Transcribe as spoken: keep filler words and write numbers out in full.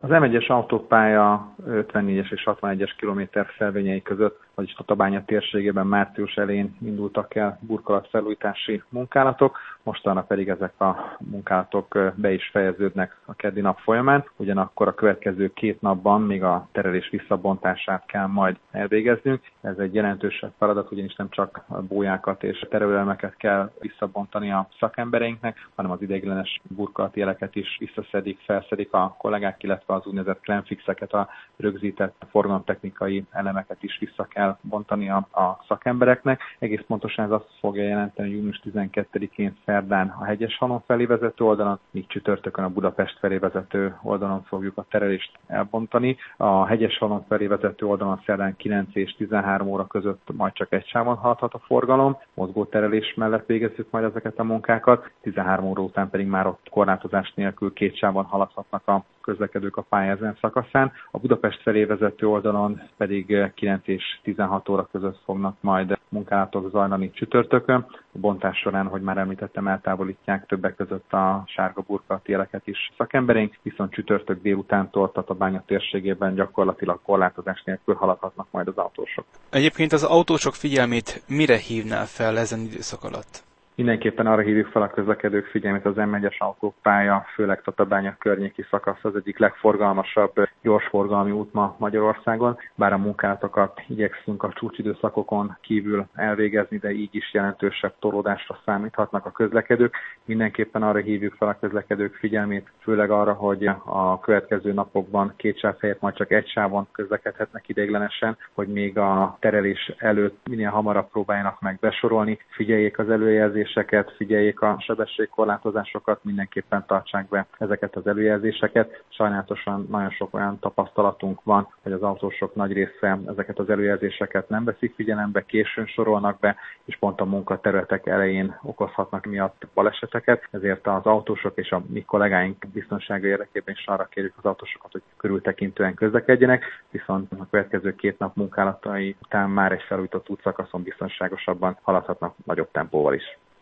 Az em egyes autópálya ötvennégyes és hatvanegyes kilométer szelvényei között, vagyis Tatabánya térségében március elején indultak el burkolatfelújítási munkálatok, mostanra pedig ezek a munkálatok be is fejeződnek a keddi nap folyamán, ugyanakkor a következő két napban még a terelés visszabontását kell majd elvégeznünk. Ez egy jelentősebb feladat, ugyanis nem csak a bójákat és terőelemeket kell visszabontani a szakembereinknek, hanem az ideiglenes burkolati jeleket is visszaszedik, felszedik a kollégák, illetve az úgynevezett klemfixeket, a rögzített forgalomtechnikai elemeket is vissza kell bontani a, a szakembereknek. Egész pontosan ez azt fogja jelenteni, hogy június tizenkettedikén szerdán a Hegyeshalom felé vezető oldalon, míg csütörtökön a Budapest felé vezető oldalon fogjuk a terelést elbontani. A Hegyeshalom felé vezető oldalon szerdán kilenc és tizenhárom óra között majd csak egy sávon haladhat a forgalom, mozgóterelés mellett végezzük majd ezeket a munkákat, tizenhárom óra után pedig már ott korlátozás nélkül két sávon haladhatnak a közlekedők a pálya ezen szakaszán. A Budapest felé vezető oldalon pedig kilenc és tizenhat óra között fognak majd munkálatok zajlani csütörtökön. A bontás során, hogy már említettem, eltávolítják többek között a sárga burkolati jeleket is szakembereink, viszont csütörtök délutántól Tatabánya térségében gyakorlatilag korlátozás nélkül haladhatnak majd az autósok. Egyébként az autósok figyelmét mire hívnál fel ezen időszak alatt? Mindenképpen arra hívjuk fel a közlekedők figyelmét, az em egyes autópálya, főleg Tatabánya környéki szakasz az egyik legforgalmasabb gyorsforgalmi út ma Magyarországon. Bár a munkálatokat igyekszünk a csúcsidőszakokon kívül elvégezni, de így is jelentősebb torlódásra számíthatnak a közlekedők. Mindenképpen arra hívjuk fel a közlekedők figyelmét, főleg arra, hogy a következő napokban két sáv helyett majd csak egy sávon közlekedhetnek ideiglenesen, hogy még a terelés előtt minél hamarabb próbáljanak meg besorolni, figyeljék az előjelzést, figyeljék a sebességkorlátozásokat, mindenképpen tartsák be ezeket az előjelzéseket. Sajnálatosan nagyon sok olyan tapasztalatunk van, hogy az autósok nagy része ezeket az előjelzéseket nem veszik figyelembe, későn sorolnak be, és pont a munkaterületek elején okozhatnak miatt baleseteket. Ezért az autósok és a mi kollégáink biztonsága érdekében is arra kérjük az autósokat, hogy körültekintően közlekedjenek, viszont a következő két nap munkálatai után már egy felújított útszakaszon biztonságosabban haladhatnak nagyobb tempóval is.